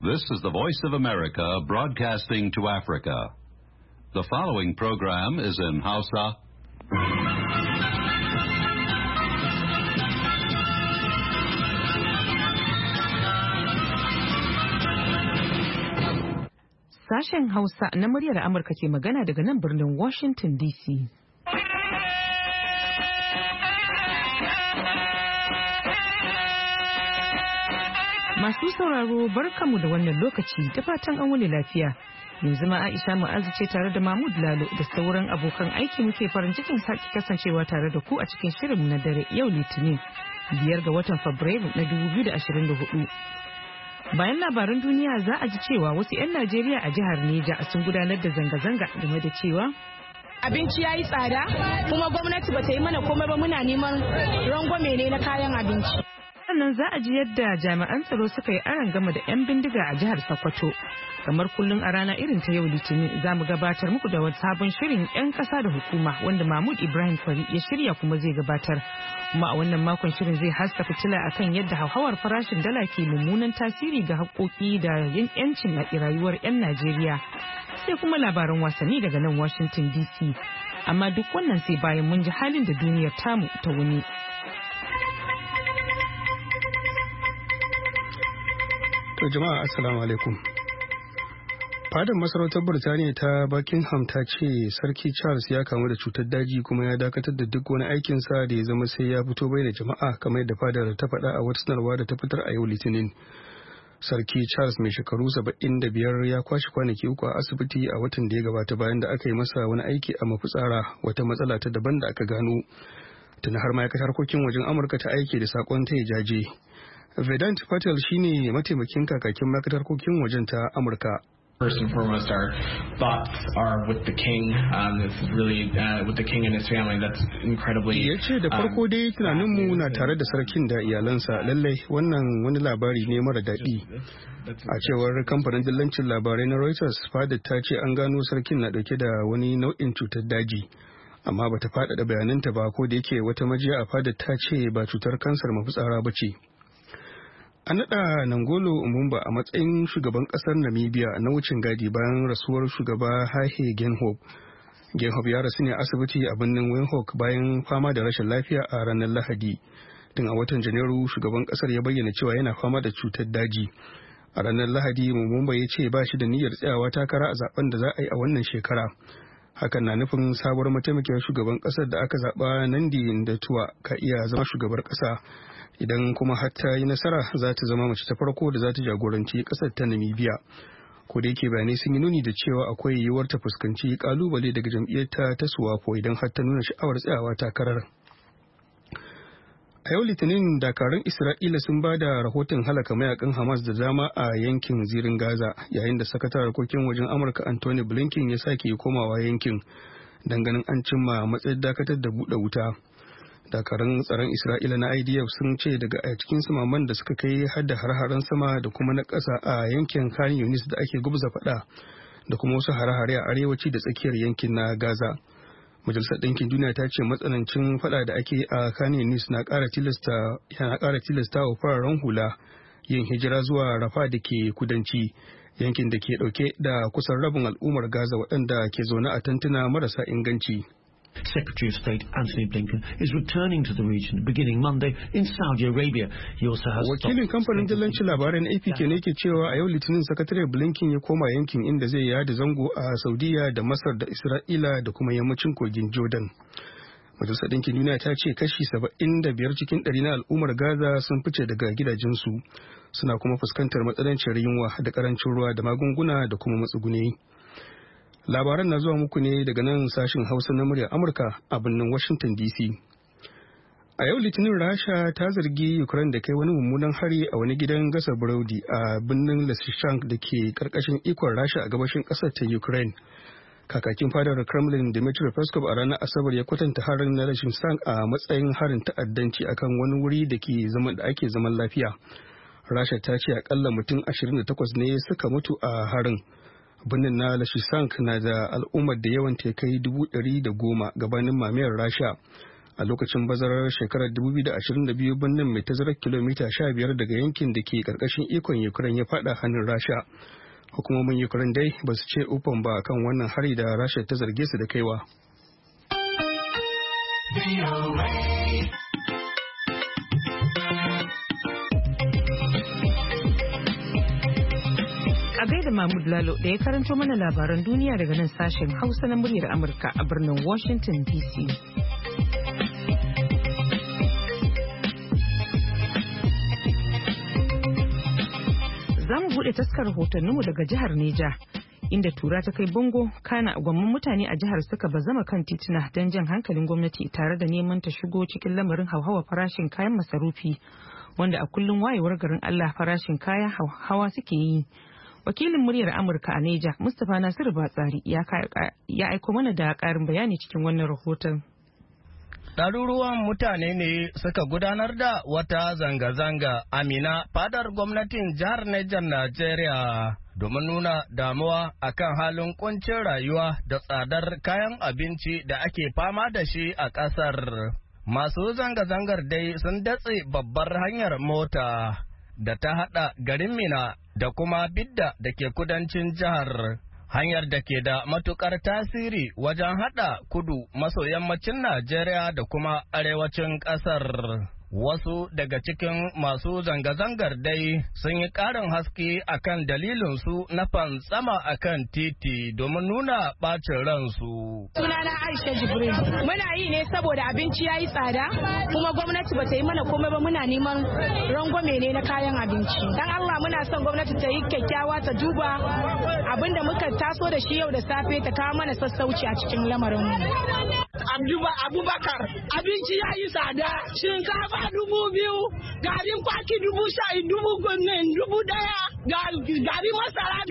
This is the Voice of America broadcasting to Africa. The following program is in Hausa. Sashen Hausa na muryar Amurka ke magana daga nan birnin Washington DC. Masu sauraro barkamu da wannan lokaci da fatan an wuni lafiya. Yanzu ma Aisha Mu'azu ce tare da Mahmud Lalo da sauran abokan aiki muke farin cikin sake kasancewa tare da ku a cikin shirin na dare yau Litinin 5 ga watan Fabrairu na 2024. Bayan labaran duniya za a ji cewa wasu 'yan Najeriya a jihar Neja sun gudanar da zanga-zanga game da cewa abinci ya yi tsada kuma gwamnati ba ta yi mana komai ba, muna neman rangwame ne na kayan abinci. Sannan za a ji yadda jami'an tsaro suka yi gama da 'yan bindiga a jihar Sokoto. Kamar kullum a rana irin ta yau Litinin za mu gabatar muku da wani sabon shirin 'yan ƙasa da hukuma wanda Mahmud Ibrahim Fari ya shirya kuma zai gabatar. Kuma a wannan makon shirin zai haska fitila akan yadda hauhawar farashin dala ke mummunan tasiri ga haƙoƙi da yancin rayuwar 'yan Najeriya. Sai kuma labaran wasanni daga nan Washington DC. Amma duk wannan sai bayan mun ji halin da duniyar tamu ta wuni. To jama'a assalamu alaikum. Fadar masarautar Birtaniya ta Buckingham ta ce Sarki Charles ya kamu da cutar daji kuma ya dakatar da duk wani aikinsa da ya zama sai ya fito bai da jama'a kamar yadda fadar ta faɗa a wata sanarwa da ta fitar a yau Litinin. Sarki Charles mai shekaru 75 ya kwashe kwanaki 3 a asibiti a watan da ya gabata bayan da aka yi masa wani aiki a mafitsara, wata matsala ta daban da aka gano. Tuna har ma'aikatar harkokin wajen Amurka ta aike da sakon ta jaje. Vedant Patel shine mataimakin kakakin ma'aikatar harkokin wajen ta Amurka. First and foremost, our thoughts are with the king. This is really with the king and his family. That's incredibly. Ya ce da farko dai tunaninmu na tare da sarkin da iyalansa. Lallai wannan wani labari ne mara daɗi. A cewar kamfanin dillancin labarai na Reuters, fadar ta ce an gano sarkin na ɗauke da wani nau'in cutar daji. Amma bata faɗaɗa bayananta ba, ko da yake wata majiya a fadar ta ce ba cutar kansar mafitsara ba ce. An naɗa Nangolo Umumba a matsayin shugaban ƙasar Namibia na wucin gadi bayan rasuwar shugaba Hage Geingob. Geingob ya rasu ne a asibiti a birnin Windhoek bayan fama da rashin lafiya a ranar Lahadi. Tun a watan Janairu shugaban ƙasar ya bayyana cewa yana fama da cutar daji. A ranar Lahadi Umumba ya ce ba shi da niyyar tsayawa takara a zaben da za a yi a wannan shekara. Hakan na nufin sabuwar mataimakiyar shugaban ƙasar da aka zaɓa Nandi Ndaitwah ka iya zama shugabar ƙasa. Idan kuma har ta yi nasara za ta zama mace ta farko da za ta jagoranci kasar ta Namibia. Ko da yake bayanai sun yi nuni da cewa akwai yiwuwar ta fuskanci kalubale daga jam'iyyarta ta SWAPO idan har ta nuna sha'awar tsayawa takarar. A yau Litinin dakarun Isra'ila sun ba da rahoton halaka mayakan Hamas da dama a yankin zirin Gaza, yayin da sakataren harkokin wajen Amurka Anthony Blinken ya sake komawa yankin ganin an cimma matsayin dakatar da buɗe wuta. Dakarun tsaron Isra'ila na IDF sun ce daga a cikin samaman da suka kai hadda har-haren sama da kuma na ƙasa a yankin Khan Yunis da ake gubza faɗa da kuma wasu hare-hare a arewaci da tsakiyar yankin na Gaza. Majalisar Ɗinkin Duniya ta ce matsanancin faɗa da ake a Khan Yunis na ƙara tilasta wa fararen hula yin hijira zuwa Rafa da ke kudanci, yankin da ke ɗauke da kusan rabin al'ummar Gaza waɗanda ke zaune a tantuna marasa inganci. Secretary of State Anthony Blinken is returning to the region beginning Monday in Saudi Arabia. He also has Wakilin kamfanin dillancin labarai na AP ne ke cewa a yau Litinin Sakatare Blinken ya koma yankin inda zai yada zango a Saudiya da Masar da Isra'ila da kuma yammacin kogin Jordan. Majalisar Ɗinkin Duniya ta ce kashi 75 cikin 100 na al'ummar Gaza sun fice daga gidajensu, suna kuma fuskantar matsanancin yunwa da karancin ruwa da magunguna da kuma matsuguni. Labaran na zuwa muku ne daga nan sashin Hausa na muryar Amurka a birnin Washington DC. A yau Litinin Rasha ta zargi Ukraine da kai wani mummunan hari a wani gidan gasa burodi a birnin Lysychansk da ke karkashin ikon Rasha a gabashin ƙasar ta Ukraine. Kakakin fadar Kremlin Dmitry Peskov a ranar Asabar ya kwatanta harin na Lysychansk a matsayin harin ta'addanci akan wani wuri da ake zaman lafiya. Rasha ta ce akalla mutum 28 ne suka mutu a harin. Birnin na Lysychansk na da al'ummar da yawan ta kai 110,000 gabanin mamayar Rasha. a lokacin bazarar shekarar 2022 birnin mai tazarar kilomita 15 daga yankin da ke karkashin ikon Ukraine ya fada hannun Rasha. Hukumomin Ukraine dai ba su ce ufan ba kan wannan hari da Rasha ta zarge su da kaiwa. A gaida Mahmud Lalo da ya karanto mana labaran duniya daga nan sashen Hausa na muryar Amurka a birnin Washington DC. Za mu buɗe taskar rahotanninmu daga jihar Neja, inda tura ta kai bango kana gwamman mutane a jihar suka bazama kan tituna don jan hankalin gwamnati tare da neman ta shigo cikin lamarin hauhawar farashin kayan masarufi, wanda a kullum wayewar garin Allah farashin kaya hawa suke yi. Wakilin muryar Amurka a Neja, Mustapha Nasiru Batsari ya aiko mana da ƙarin bayani cikin wannan rahoton. Ɗaruruwan mutane ne suka gudanar da wata zanga-zanga a Minna, fadar gwamnatin jihar Neja, Najeriya, domin nuna damuwa akan halin kuncin rayuwa da tsadar kayan abinci da ake fama da shi a ƙasar. Masu zanga-zangar dai sun datse babbar hanyar mota da ta haɗa garin Minna da kuma Bidda da ke kudancin jihar. Hanyar da ke da matukar tasiri wajen haɗa kudu maso yammacin Najeriya da kuma arewacin ƙasar. Wasu daga cikin masu zanga-zangar dai sun yi ƙarin haske akan dalilinsu na fantsama akan titi domin nuna ɓacin ransu. Sunana Aisha Jibril. Muna yi ne saboda abinci ya yi tsada kuma gwamnati ba ta yi mana komai ba, muna neman rangwame ne na kayan abinci. Dan Allah muna son gwamnati ta yi kyakkyawa, ta duba abin da muka taso da shi yau da safe, ta kawo mana sassauci a cikin lamarin mu. Abubakar, abinci ya yi tsada, shinkafa 2,000, garin kwaki 1,000, garin masara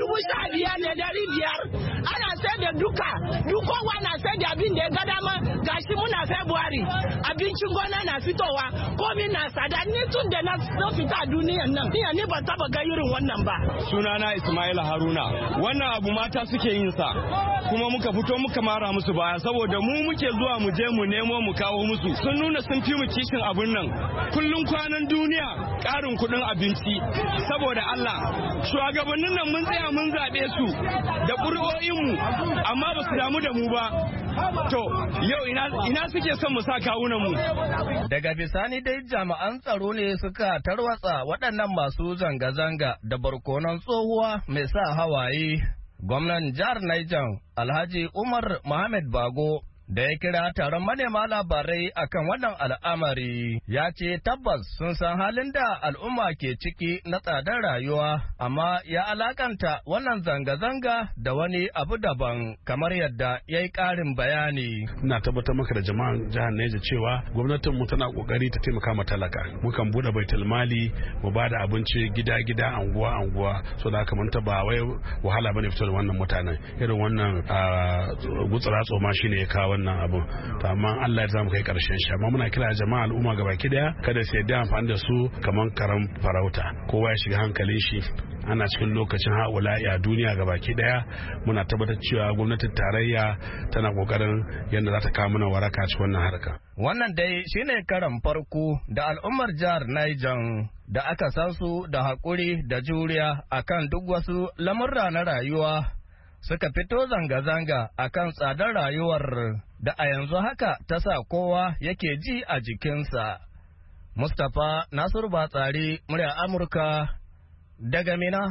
15,500. Ana sai da dukowa na sai da abin da ya ga dama. Gashi muna February, abincin gona na fitowa, komi na tsada. Ni tun da na fita duniyan nan, ni ban taba ga irin wannan ba. Sunana Ismail Haruna. Wannan abu mata suke yin sa, kuma muka fito muka mara musu baya saboda mu muke zuwa mu je mu nemo mu kawo musu. Sun nuna sun fi mu kishin abun nan. Kullum kwanan duniya ƙarin kuɗin abinci. Saboda Allah, shugabannin nan mun tsaya mun zaɓe su da ƙuri'o'inmu, amma ba su damu da mu ba. To, yau ina suke son mu sa kawunan mu. Daga bisani dai jami'an tsaro ne suka tarwatsa waɗannan masu zanga-zanga da barkonon tsohuwa mai sa hawaye. Gwamnan jihar Niger, Alhaji Umar Mohammed Bago, da ya kira taron manema labarai akan wannan al'amari, ya ce tabbas sun san halin da al'umma ke ciki na tsadar rayuwa, amma ya alakanta wannan zanga-zanga da wani abu daban, kamar yadda ya yi ƙarin bayani. Ina tabbatar maka da jama'an jihar Neja cewa gwamnatin mu tana kokari ta taimaka ma talaka. Mukan bude baitul mali mu ba da abinci gida-gida, anguwa-anguwa, so da haka mun ba wai wahala bane fitar da wannan mutanen. Irin wannan gutsura tsoma shine ya kawo wannan abun, to amma Allah ya zamu kai karshen shi. Amma muna kira jama'a al'umma gabaki daya kada su yadda amfani da su kaman karam farauta. Kowa ya shiga hankalin shi. Ana cikin lokacin haula'i a duniya gabaki daya. Muna tabbatar cewa gwamnatin tarayya tana kokarin yadda za ta kawo mana waraka cikin wannan harka. Wannan dai shine karan farko da al'ummar jihar Niger da aka san su da haƙuri da juriya akan duk wasu lamurra na rayuwa suka fito zanga-zanga akan tsadar rayuwar da a yanzu haka ta sa kowa yake ji a jikinsa. Mustapha Nasiru Batsari, murya Amurka daga Minna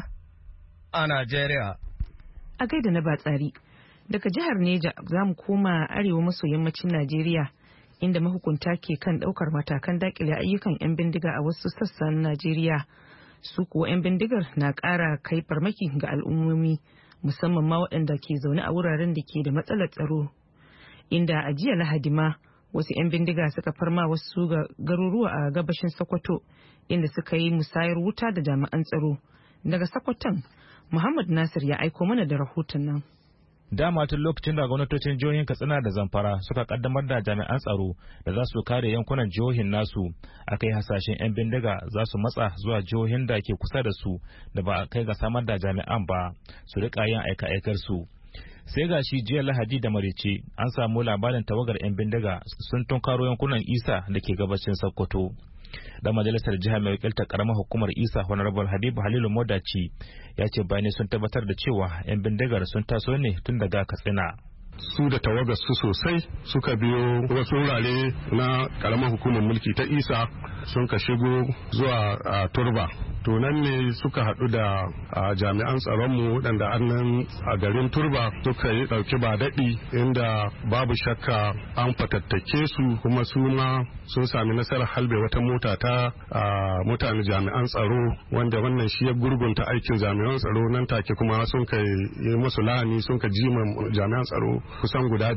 a Najeriya. A gaida na Batsari, daga jihar Neja za mu koma arewa maso yammacin Najeriya, inda mahukunta ke kan ɗaukar matakan dakile ayyukan 'yan bindiga a wasu sassan Najeriya. Su kuwa 'yan bindigar na ƙara kai farmaki ga al'ummomi, musamman ma waɗanda ke zaune a wuraren da ke da matsalar tsaro, inda a jiya Lahadi ma wasu 'yan bindiga suka farma wasu garuruwa a gabashin Sokoto, inda suka yi musayar wuta da jami'an tsaro. Daga Sokoton, Muhammad Nasir ya aiko mana da rahoton nan. Dama tun lokacin da gwamnatocin jihohin Katsina da Zamfara suka kaddamar da jami'an tsaro da za su kare yankunan jihohin nasu, aka yi hasashen 'yan bindiga za su matsa zuwa jihohin da ke kusa da su da ba a kai ga samar da jami'an ba, su rika yin aika-aikar su. sai ga shi jiya Lahadi da Marice an samu labarin tawagar 'yan bindiga sun tunkaro yankunan Isa da ke gabashin Sokoto. Da majalisar jiha mai wakiltar karamar hukumar Isa Honorable Habibu Halilu Modaci ya ce bayanai sun tabbatar da cewa 'yan bindigar sun taso ne tun daga Katsina. Su da tawagar su sosai suka biyo wasu wurare na karamar hukumar mulki ta Isa sun ka shigo zuwa Turba. To nan ne suka haɗu da jami'an tsaronmu waɗanda annan a garin Turba suka yi ɗauki ba daɗi inda babu shakka an fatattake su kuma su ma sun sami nasarar halbe wata mota ta mutane jami'an tsaro wanda wannan shi ya gurgunta aikin jami'an tsaro nan take kuma sun kai yi musu lahani sun ka jima jami'an tsaro kusan guda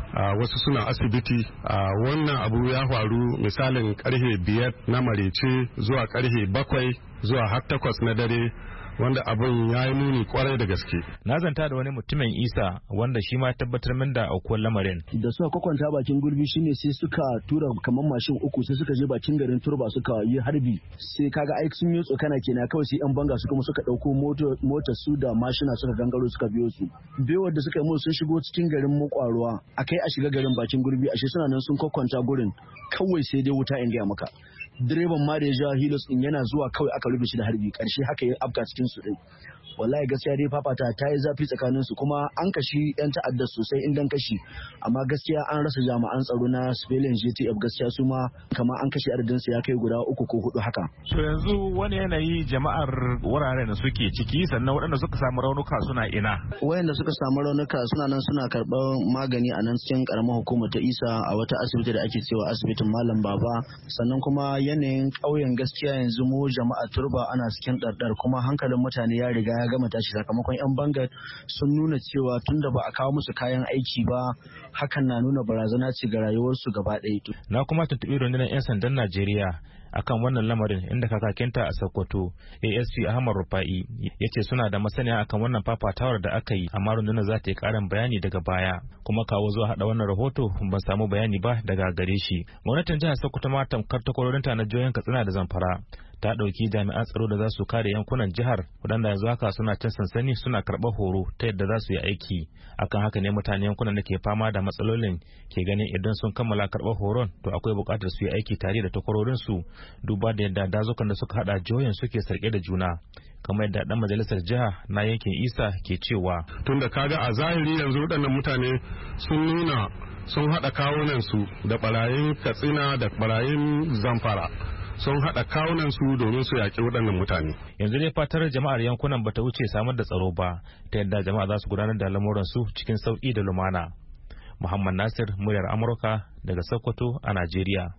5 wasu suna asibiti. Wannan abu ya faru misalin karfe 5 na marece zuwa karfe 7 zuwa har 8 na dare wanda abin ya yi nuni kwarai da gaske. Na zanta da wani mutumin Isa wanda shi ma tabbatar min da aukuwar lamarin. Da suka kwakwanta bakin gurbi shine sai suka tura kamar mashin 3 sai suka je bakin garin Turba suka yi harbi. Sai kaga ai sun yi tsokana kenan kawai sai yan banga su kuma suka dauko motar su da mashina suka gangaro suka biyo su. Bewar da suka yi musu sun shigo cikin garin Mukwaruwa akai a shiga garin bakin gurbi ashe suna nan sun kwakwanta gurin kawai sai dai wuta in ga maka. Direban ma da ya ja hilos din yana zuwa kawai aka rufe shi da harbi karshe haka ya afka cikin su dai. Wallahi gaskiya dai fafata ta yi zafi tsakanin su kuma an kashi yan ta'adda sosai indan kashi amma gaskiya an rasa jami'an tsaro na civilian JTF gaskiya su ma kamar an kashe adadin su ya kai guda 3 ko 4 haka. To yanzu wani yanayi jama'ar wuraren da suke ciki sannan waɗanda suka samu raunuka suna ina? Wayanda suka samu raunuka suna nan suna karɓar magani a nan cikin karamar hukumar ta Isa a wata asibiti da ake cewa asibitin Malam Baba sannan kuma yanayin ƙauyen gaskiya yanzu mu jama'a Turba ana cikin ɗarɗar kuma hankalin mutane ya riga ya gama tashi sakamakon 'yan bangar sun nuna cewa tunda ba a kawo musu kayan aiki ba hakan na nuna barazana ce ga rayuwarsu gaba ɗaya. Na kuma tuntuɓi rundunar 'yan sandan Najeriya akan wannan lamarin inda kakakinta a Sokoto ASP Ahmad Rufa'i ya ce suna da masaniya akan wannan fafatawar da aka yi amma rundunar za ta yi karin bayani daga baya kuma kawo zuwa hada wannan rahoto ban samu bayani ba daga gare shi. Gwamnatin jihar Sokoto ma tamkar takwarorinta na jihohin Katsina da Zamfara ta ɗauki jami'an tsaro da za su kare yankunan jihar waɗanda yanzu haka suna cin sansani suna karɓar horo ta yadda za su yi aiki. Akan haka ne mutane yankunan da ke fama da matsalolin ke ganin idan sun kammala karɓar horon to akwai buƙatar su yi aiki tare da takwarorinsu duba da yadda dazukan da suka haɗa jihohin suke sarƙe da juna. Kamar yadda ɗan majalisar jiha na yankin Isa ke cewa. Tunda kaga a zahiri yanzu waɗannan mutane sun nuna sun haɗa kawunansu da ɓarayin Katsina da ɓarayin Zamfara. Sun haɗa kawunan su domin su yaƙi waɗannan mutane. Yanzu dai fatar jama'ar yankunan bata wuce samar da tsaro ba ta yadda jama'a za su gudanar da lamuran su cikin sauƙi da lumana. Muhammad Nasir, muryar Amurka daga Sokoto a Najeriya.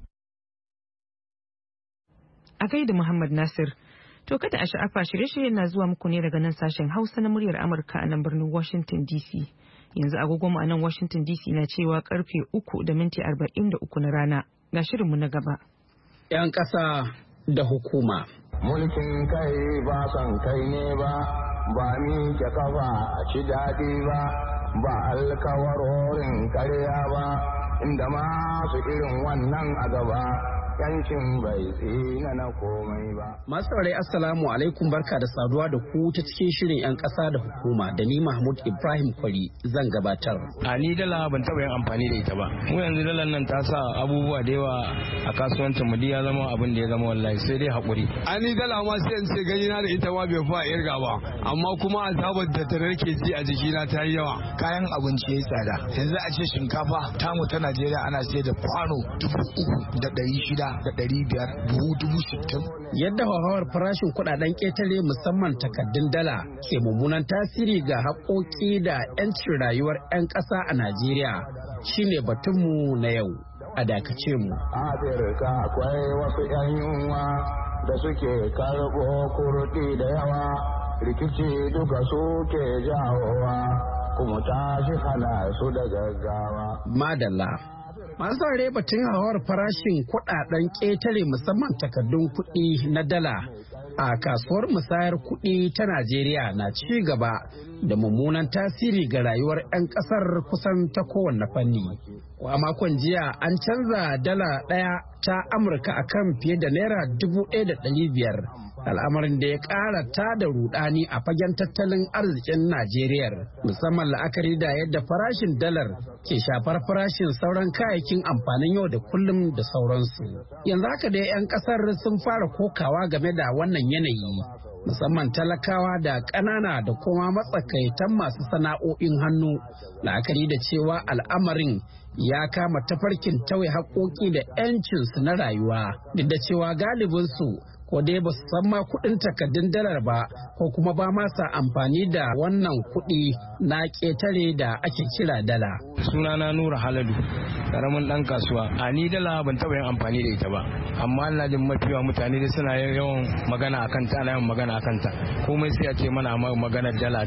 A gaida Muhammad Nasir. To kada a sha'afa shirye-shiryen na zuwa muku ne daga nan sashen Hausa na muryar Amurka a nan birnin Washington DC. Yanzu agogonmu a nan Washington DC na cewa karfe 3:43 na rana. Ga shirinmu na gaba. 'Yan ƙasa da hukuma. Mulkin kai ba son kai ne ba, ba mi ke kafa a ci daɗi ba, ba alkawarorin karya ba, inda masu irin wannan a gaba. Yancin bai tsina na komai ba. Masu saurari assalamu alaikum barka da saduwa da ku ta cikin shirin 'yan ƙasa da hukuma da ni Mahmud Ibrahim Kwari zan gabatar. A ni dala ban taɓa yin amfani da ita ba. Mu yanzu dalar nan ta sa abubuwa da yawa a kasuwancin mu ya zama abin da ya zama wallahi sai dai haƙuri. A ni dala ma sai in ce gani na da ita ma bai fa irga ba amma kuma azabar da ta rake ji a jikina ta yi yawa. Kayan abinci ya yi tsada. Yanzu a ce shinkafa tamu ta Najeriya ana sayar da kwano 3,600 da 500 buhu 60,000. Yadda hauhawar farashin kudaden ƙetare musamman takaddun dala ke mummunan tasiri ga haƙoƙi da 'yancin rayuwar 'yan ƙasa a Najeriya shine batunmu na yau. A dakace mu. Afirka akwai wasu 'yan yunwa da suke karɓo kurɗi da yawa rikici duka suke jawowa kuma tashi hana su da gaggawa. Madalla. Masu saurare batun hawar farashin kuɗaɗen ƙetare musamman takardun kuɗi na dala a kasuwar musayar kuɗi ta Najeriya na ci gaba da mummunan tasiri ga rayuwar 'yan ƙasar kusan ta kowanne fanni. A makon jiya an canza dala ɗaya ta Amurka akan fiye da naira 1,500 al'amarin da ya ƙara da rudani a fagen tattalin arzikin Najeriya, musamman la'akari da yadda farashin dalar ke shafar farashin sauran kayayyakin amfanin yau da kullum da sauransu. Yanzu haka dai 'yan ƙasar sun fara kokawa game da wannan yanayi, musamman talakawa da ƙanana da kuma matsakaitan masu sana'o'in hannu, la'akari da cewa al'amarin ya kama tafarkin tauye haƙoƙi da 'yancinsu na rayuwa, duk da cewa galibinsu ko dai ba su san ma kuɗin takardun dalar ba ko kuma ba ma sa amfani da wannan kuɗi na ƙetare da ake kira dala. Sunana Nura Haladu, karamin ɗan kasuwa. A ni dala ban taɓa yin amfani da ita ba, amma ina jin mafiya mutane da suna yawan magana akan ta, ana yawan magana akan ta. Komai sai a ce mana maganar dala.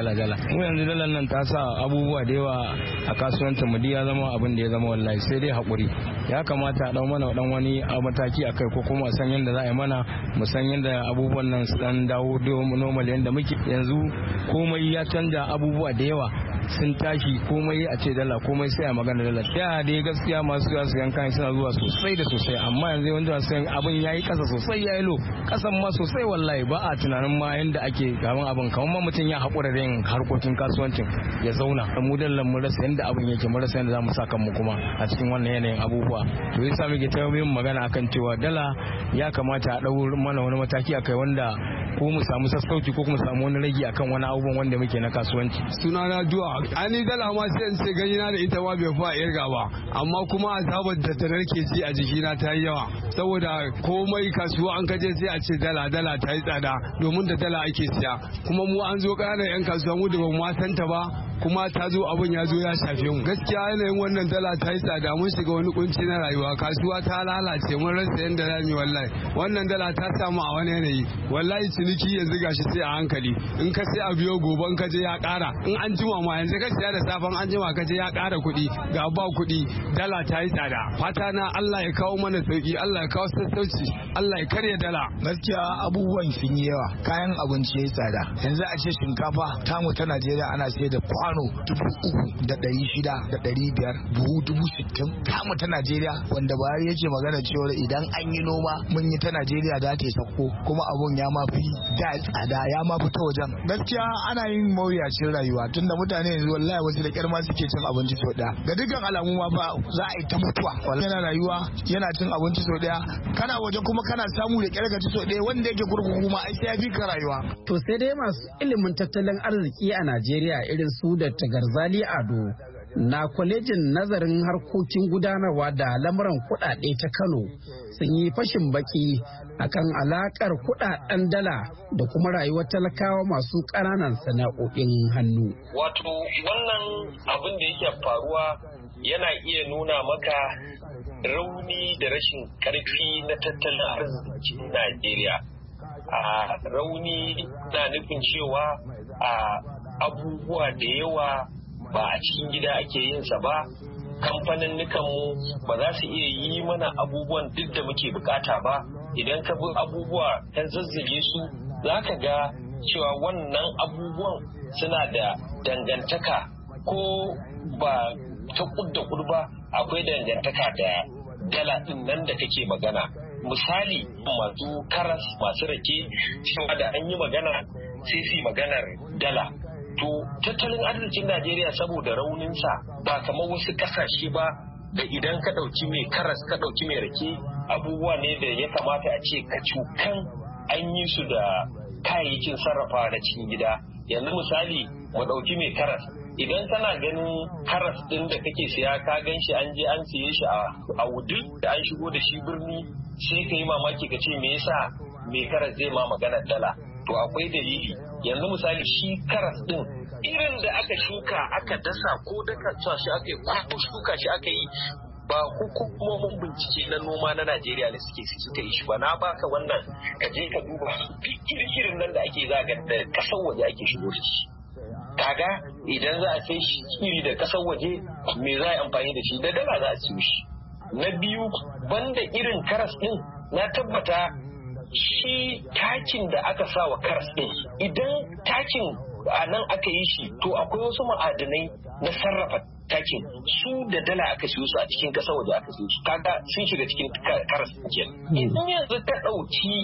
Mu yanzu dalar nan ta sa abubuwa da yawa a kasuwancin mu ya zama abin da ya zama wallahi sai dai haƙuri. Ya kamata a ɗau mana ɗan wani mataki a kai ko kuma san yadda za a yi mana mu san yadda abubuwan nan su dan dawo normal yadda muke yanzu. Komai ya canja, abubuwa da yawa sun tashi, komai a ce dala, komai sai a magana dala. Da dai gaskiya masu zuwa su yankan suna zuwa sosai da sosai, amma yanzu wanda su abin yayi kasa sosai, yayi lo kasan ma sosai wallahi. Ba a tunanin ma yanda ake gaban abin, kamar ma mutum ya haƙura da yin harkokin kasuwancin ya zauna. Mu dallan mu rasa yanda abin yake, mu rasa yanda za mu sa kanmu kuma a cikin wannan yanayin abubuwa. To yasa muke ta yin magana akan cewa dala ya kamata a ɗau mana wani mataki akai, wanda ko mu samu sassauci ko kuma samu wani rage akan wani abubuwan wanda muke na kasuwanci. Sunana Duwa, ani dala ma sai in ce gani na da ita ma bai fa irga ba, amma kuma azabar da ta narke ji a jikina ta yi yawa, saboda komai kasuwa an kaje sai a ce dala ta yi tsada, domin da dala ake siya. Kuma mu an zo ƙananan 'yan kasuwa mu da ba mu santa ba, kuma ta zo abin ya zo ya shafe mu. Gaskiya yanayin wannan dala ta yi tsada, mun shiga wani kunci na rayuwa, kasuwa ta lalace, mun rasa yanda za mu yi wallahi. Wannan dala ta samu a wani yanayi, wallahi ciniki yanzu gashi sai a hankali. In ka sai a biyo goben ka je ya ƙara, in an jima ma yanzu ka siya da safan an jima ka je ya ƙara kuɗi, ga ba kuɗi, dala ta yi tsada. Fata na Allah ya kawo mana sauki, Allah ya kawo sassauci, Allah ya karya dala. Gaskiya abubuwan sun yi yawa, kayan abinci ya yi tsada. Yanzu a ce shinkafa tamu ta Najeriya ana sayar da kwano 3,600 da 500, buhu 60,000 tamu ta Najeriya, wanda Buhari yake magana cewa idan an yi noma mun yi ta Najeriya da ta sauko, kuma abun ya mafi da tsada, ya mafi ta wajen. Gaskiya ana yin mawuyacin rayuwa, tunda mutane yanzu wallahi wasu da kyar ma suke cin abinci sau daya. Ga dukkan alamu ma ba za a yi ta mutuwa. Wallahi yana rayuwa yana cin abinci sau daya, kana waje kuma kana samu da kyar ka ci sau daya, wanda yake gurgun kuma ai sai ya fi ka rayuwa. To sai dai masu ilimin tattalin arziki a Najeriya irin su da Garzali Ado na kwalejin nazarin harkokin gudanarwa da lamuran kuɗaɗe ta Kano sun yi fashin baki akan alakar kuɗaɗen dala da kuma rayuwar talakawa masu ƙananan sana'o'in hannu. Wato wannan abin da yake faruwa yana iya nuna maka rauni da rashin ƙarfi na tattalin arzikin Najeriya. Rauni na nufin cewa abubuwa da yawa ba a cikin gida ake yin sa ba, kamfanin mu ba za su iya yi mana abubuwan duk da muke bukata ba. Idan ka bi abubuwa ta zazzage su za ka ga cewa wannan abubuwan suna da dangantaka, ko ba ta kudda ba akwai dangantaka da dala din nan da kake magana. Misali masu karas, masu rake, cewa da an yi magana sai su maganar dala. To tattalin arzikin Najeriya saboda rauninsa ba kamar wasu kasashe ba, da idan ka ɗauki mai karas ka ɗauki mai rake, abubuwa ne da ya kamata a ce kacukan an yi su da kayayyakin sarrafa na cikin gida. Yanzu misali mu ɗauki mai karas, idan kana ganin karas ɗin da kake siya ka gan shi an je an siye shi a wudil da an shigo da shi birni, sai ka yi mamaki ka ce me yasa mai karas zai ma maganar dala. To akwai dalili. Yanzu misali shi karas din irin da aka shuka aka dasa ko daka shi aka yi ko shuka shi aka yi, ba hukumomin bincike na noma na Najeriya ne suka yi shi ba. Na baka wannan ka je ka duba irin nan da ake zaga da kasar waje ake shigo da shi. Kaga idan za a sai shi iri da kasar waje, me za a yi amfani da shi? Da dala za a siyo shi. Na biyu, banda irin karas din, na tabbata shi takin da aka sa wa karas ɗin, idan takin a nan aka yi shi, to akwai wasu ma'adanai na sarrafa takin, su da dala aka siyo su a cikin ƙasar waje aka siyo su, kaga sun shiga cikin karas ɗin. Idan yanzu ka ɗauki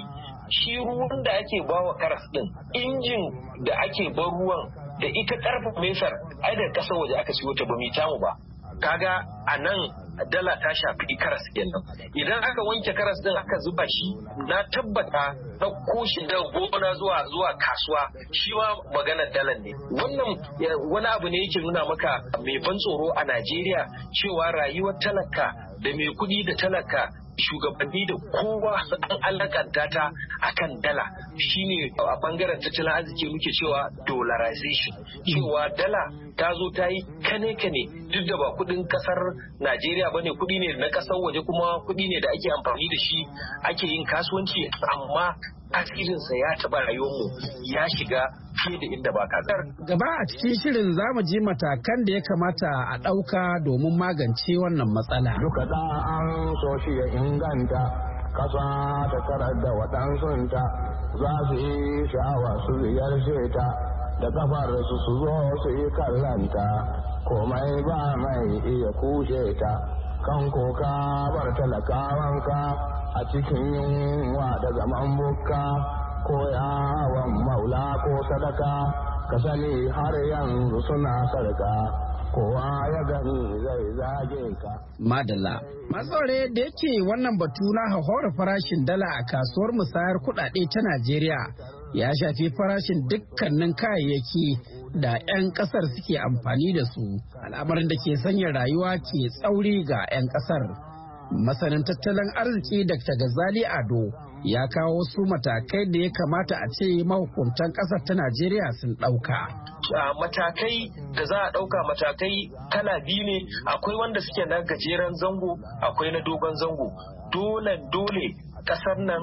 shi ruwan da ake bawa karas din, injin da ake bar ruwan da ita karfa mesar ai da kasar waje aka siyo ta ba mu tamu ba. Kaga a nan dala ta shafi karas kenan. Idan aka wanke karas din aka zuba shi, na tabbata ɗauko shi da gona zuwa kasuwa shi ma maganar dalan ne. Wannan wani abu ne yake nuna maka mai ban tsoro a Najeriya, cewa rayuwar talaka da mai kuɗi da talaka, shugabanni da kowa an alakanta ta akan dala. Shine a bangaren tattalin arziki muke cewa dollarization, cewa dala ta zo ta yi kane duk da ba kudin kasar Najeriya bane, kudi ne na kasar waje, kuma kudi ne da ake amfani da shi ake yin kasuwanci, amma asirinsa ya taɓa rayuwarmu, ya shiga fiye da inda ba kasar. Gaba a cikin shirin za mu ji matakan da ya kamata a ɗauka domin magance wannan matsala. Duka da an so shi ya inganta, kasa ta tarar da waɗansunta za su yi sha'awa su ziyarce ta, da kafar su zo su yi kallanta, komai ba mai iya kushe ta, kan koka bar talakawanka a cikin yunwa da zaman bukka, ko yawon maula ko sadaka, ka sani har yanzu suna sarka, kowa ya gani zai zage ka. Madalla. Matsore da yake wannan batu na hauhawar farashin dala a kasuwar musayar kuɗaɗe ta Najeriya ya shafi farashin dukkanin kayayyaki da 'yan ƙasar suke amfani da su, al'amarin da ke sanya rayuwa ke tsauri ga 'yan ƙasar. Masanin tattalin arziki Dr. Gazali Ado ya kawo wasu matakai da ya kamata a ce mahukuntan ƙasar ta Najeriya sun ɗauka. Matakai da za a ɗauka matakai kala biyu ne, akwai wanda suke na gajeren zango, akwai na dogon zango. Dole kasar nan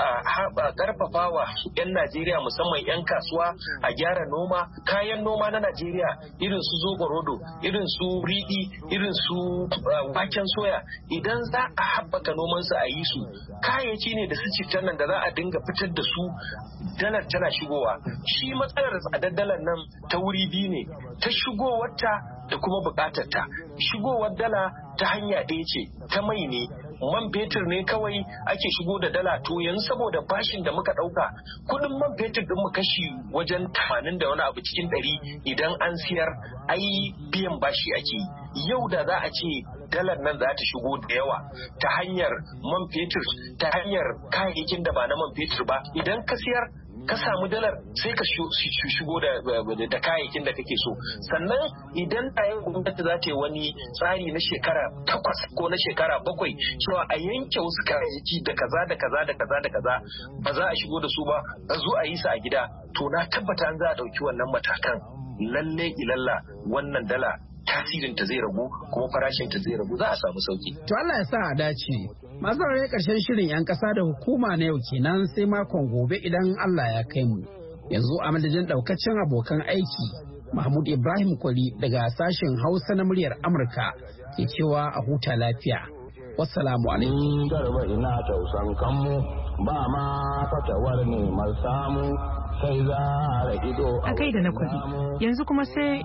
a karfafawa 'yan Najeriya, musamman 'yan kasuwa, a gyara noma, kayan noma na Najeriya irin su zogorodo, irin su riɗi, irin su waken soya. Idan za a haɓaka nomansu a yi su, kayayyaki ne da su citta nan da za a dinga fitar da su, dalar tana shigowa. Shi matsalar tsadar dalar nan ta wuri biyu ne, ta shigowarta da kuma buƙatarta. Shigowar dala ta hanya ɗaya ce, ta mai ne, man fetur ne kawai ake shigo da dala. To yanzu saboda bashin da muka ɗauka, kuɗin man fetur ɗin mu kashi wajen 80 da wani abu cikin 100 idan an siyar, ai biyan bashi ake yi. Yau da za a ce dalar nan za ta shigo da yawa ta hanyar man fetur, ta hanyar kayayyakin da ba na man fetur ba, idan ka siyar ka samu dalar sai ka shigo da kayayyakin da kake so. Sannan idan tayin gwamnati za ta yi wani tsari na shekara 8 ko na shekara 7 cewa a yanke wasu kayayyaki da kaza da kaza da kaza da kaza ba za a shigo da su ba, a zo a yi su a gida, to na tabbata an za a ɗauki wannan matakan, lalle ilalla wannan dala tasirin ta zai ragu, kuma farashin ta zai ragu, za a samu sauki. To Allah ya sa a dace. Masu rarrai karshen shirin 'yan ƙasa da hukuma na yau kenan, sai makon gobe idan Allah ya kai mu. Yanzu a madadin ɗaukacin abokan aiki, Mahmud Ibrahim Kwari daga sashen Hausa na muryar Amurka ke cewa a huta lafiya. Wassalamu alaikum. Garba ina tausan kanmu, ba ma fatawar neman samu, sai za a ido a kai da na Kwari. Yanzu kuma sai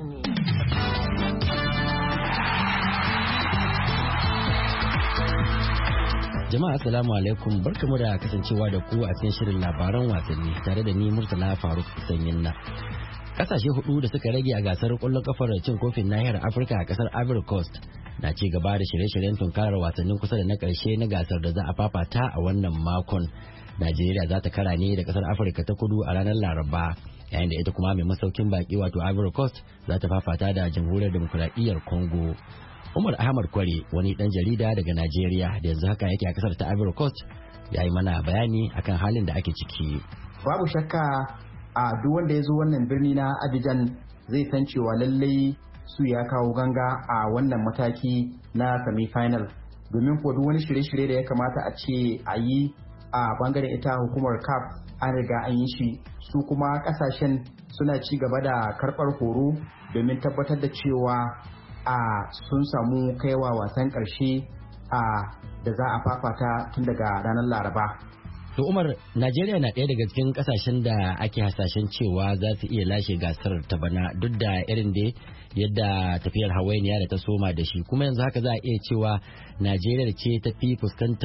Jama'a assalamu alaikum, barkamu da kasancewa da ku a cikin shirin labaran wasanni tare da ni Murtala Faruk Sanyinna. Kasashe 4 da suka rage a gasar kwallon kafar cin kofin nahiyar Afirka a kasar Ivory Coast na ci gaba da shirye-shiryen tunkarar wasannin kusa da na karshe na gasar da za a fafata a wannan makon. Najeriya za ta kara ne da kasar Afirka ta Kudu a ranar Laraba, yayin da ita kuma mai masaukin baki wato Ivory Coast za ta fafata da Jamhuriyar Demokuraɗiyyar Congo. Umar Ahmad Kware, wani dan jarida daga Najeriya da yanzu haka yake a kasar ta Ivory Coast, ya yi mana bayani akan halin da ake ciki. Babu shakka a duk wanda ya zo wannan birni na Abidjan zai san cewa lallai su ya kawo ganga a wannan mataki na semi-final, domin ko duk wani shirye-shirye da ya kamata a ce a yi a bangaren ita hukumar CAF an riga an yi shi. Su kuma kasashen suna ci gaba da karɓar horo domin tabbatar da cewa sun samu kaiwa wasan ƙarshe da za a fafata tun daga ranar Laraba. To Umar, Najeriya na ɗaya daga cikin ƙasashen da ake hasashen cewa za su iya lashe gasar ta bana duk da irin da yadda tafiyar hawainiya da ta soma da shi. Kuma yanzu haka za a iya cewa Najeriya ce tafi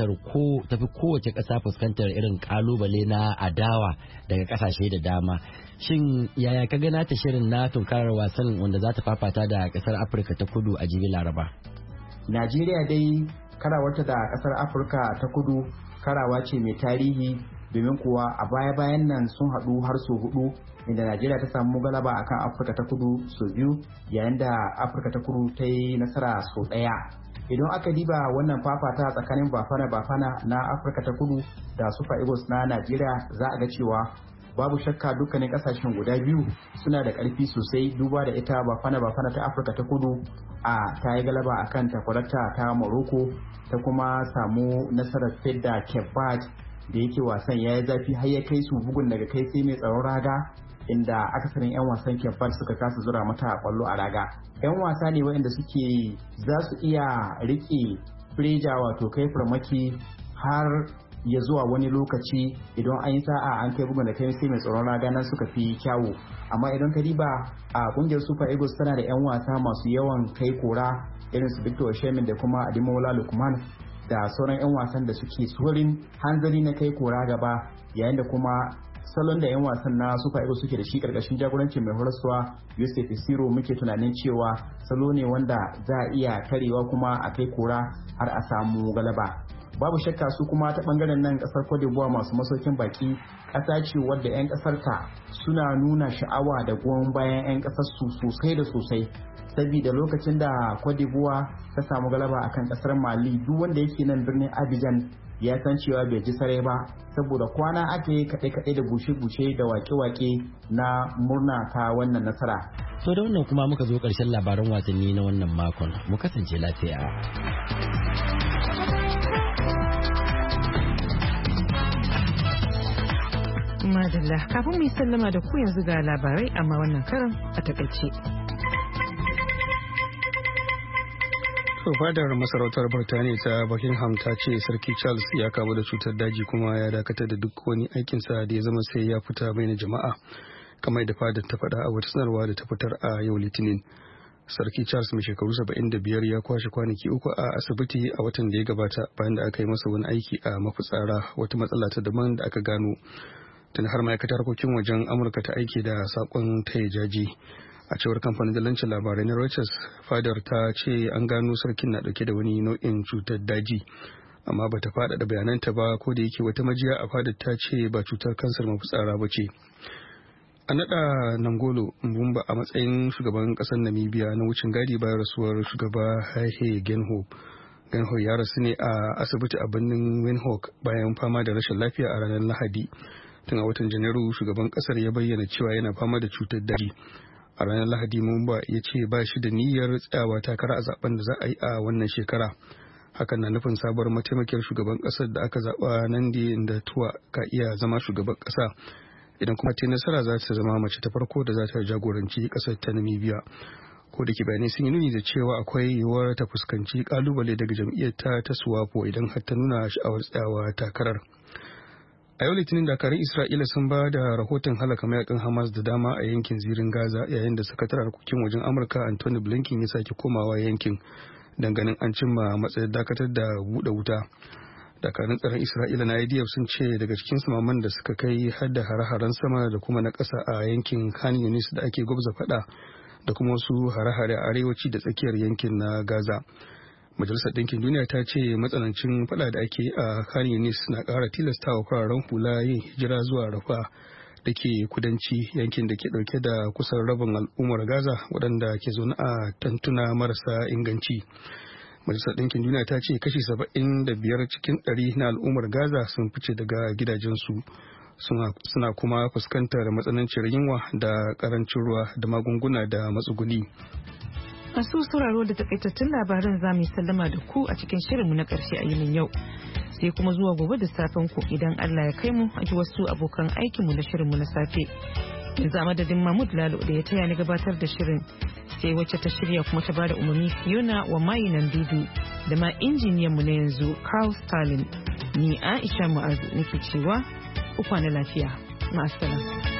kowace ƙasa fuskantar irin ƙalubale na adawa daga ƙasashe da dama. Shin yaya ka gana ta shirin na tunkarar wasan wanda za ta fafata da ƙasar Afirka ta Kudu a jibi Laraba? Najeriya dai karawarta da ƙasar Afirka ta Kudu karawa ce mai tarihi, domin kuwa a baya-bayan nan sun haɗu har sau 4 inda Najeriya ta samu galaba akan Afirka ta Kudu sau 2 yayin da Afirka ta Kudu ta yi nasara sau 1. Idan aka diba wannan fafata tsakanin Bafana na Afirka ta Kudu da Super Eagles na Najeriya, za a ga cewa babu shakka dukkanin kasashen guda biyu suna da ƙarfi sosai, duba da ita Bafana ta Afirka ta Kudu ta yi galaba akan takwarata ta Morocco, ta kuma samu nasarar fidda Cape Verde da yake wasan ya yi zafi har ya kai su bugun daga kai sai mai tsaron raga, inda akasarin 'yan wasan Cape Verde suka kasa zura mata kwallo a raga. 'Yan wasa ne waɗanda suke za su iya riƙe freja, wato kai farmaki har ya zuwa wani lokaci. Idan an yi sa'a an kai bugun da kai sai mai tsaron raga nan suka fi kyawu. Amma idan ka diba a kungiyar Super Eagles tana da 'yan wasa masu yawan kai kora irin su Victor Osimhen da kuma Ademola Lookman da sauran 'yan wasan da suke tsorin hanzari na kai kora gaba, yayin da kuma salon da 'yan wasan na Super Eagles suke da shi karkashin jagorancin mai horaswa Yusuf Isiro muke tunanin cewa salo ne wanda za a iya karewa kuma a kai kora har a samu galaba. Babu shakka su kuma ta bangaren nan kasar Cote d'Ivoire masu masaukin baki kasa ce wadda 'yan kasar ta suna nuna sha'awa da goyon bayan 'yan kasar su sosai da sosai, saboda lokacin da Cote d'Ivoire ta samu galaba akan kasar Mali, duk wanda yake nan birnin Abidjan ya san cewa bai ji sarai ba, saboda kwana aka yi kaɗe-kaɗe da bushe-bushe da wake-wake na murna ta wannan nasara. To da wannan kuma muka zo ƙarshen labaran wasanni na wannan makon, mu kasance lafiya. Madalla, kafin mu yi sallama da ku yanzu ga labarai amma wannan karan a takaice. Fadar masarautar Birtaniya ta Buckingham ta ce Sarki Charles ya kamu da cutar daji kuma ya dakatar da duk wani aikinsa da ya zama sai ya fita bayan jama'a, kamar da fadar ta faɗa a wata sanarwa da ta fitar a yau Litinin. Sarki Charles mai shekaru 75 ya kwashe kwanaki 3 a asibiti a watan da ya gabata bayan da aka yi masa wani aiki a mafitsara, wata matsala ta daban da aka gano. Tun har ma'aikatar harkokin wajen Amurka ta aiki da sakon taya jaji. A cewar kamfanin dalancin labarai na Reuters, fadar ta ce an gano sarkin na dauke da wani nau'in cutar daji, amma bata faɗaɗa bayananta ba, ko da yake wata majiya a fadar ta ce ba cutar kansar mafitsara ba ce. An naɗa Nangolo Mbumba a matsayin shugaban ƙasar Namibia na wucin gadi bayan rasuwar shugaba Hage Geingob. Geingob ya rasu ne a asibiti a birnin Windhoek bayan fama da rashin lafiya a ranar Lahadi. Tun a watan Janairu shugaban ƙasar ya bayyana cewa yana fama da cutar daji. A ranar Lahadi Mumba ya ce ba shi da niyyar tsayawa takara a zaben da za a yi a wannan shekara. Hakan na nufin sabuwar mataimakiyar shugaban kasar da aka zaba Nandi Ndaitwah ka iya zama shugaban kasa. Idan kuma ta nasara za ta zama mace ta farko da za ta jagoranci kasar ta Namibia. Ko da ke bayanai sun yi nuni da cewa akwai yiwuwar ta fuskanci kalubale daga jam'iyyar ta SWAPO idan har ta nuna sha'awar tsayawa takarar. A yau Litinin dakarun Isra'ila sun ba da rahoton halaka mayakan Hamas da dama a yankin zirin Gaza, yayin da sakataren harkokin wajen Amurka Anthony Blinken ya sake komawa yankin ganin an cimma matsayin dakatar da buɗe wuta. Dakarun tsaron Isra'ila na IDF sun ce daga cikin samaman da suka kai har da hare-haren sama da kuma na ƙasa a yankin Khan Yunis da ake gwabza faɗa da kuma wasu hare-hare a arewaci da tsakiyar yankin na Gaza. Majalisar Ɗinkin Duniya ta ce matsanancin fada da ake a Khan Yunis na ƙara tilastawa fararen hula yin hijira zuwa Rafa da ke kudanci, yankin da ke ɗauke da kusan rabin al'ummar Gaza waɗanda ke zaune a tantuna marasa inganci. Majalisar Ɗinkin Duniya ta ce kashi 75 cikin 100 na al'ummar Gaza sun fice daga gidajensu, suna kuma fuskantar matsananciyar yunwa da ƙarancin ruwa da magunguna da matsuguni. Masu sauraro da takaitattun labaran za mu yi sallama da ku a cikin shirinmu na ƙarshe a yinin yau. Sai kuma zuwa gobe da safen ku idan Allah ya kai mu a ji wasu abokan aikinmu na shirinmu na safe. yanzu a madadin Mahmud Lalo da ya taya ni gabatar da shirin sai wacce ta shirya kuma ta bada umarni Fiona wa mayinan dudu da ma injiniyan mu na yanzu Carl Stalin ni Aisha Mu'azu nake cewa ku kwana lafiya ma'assalam.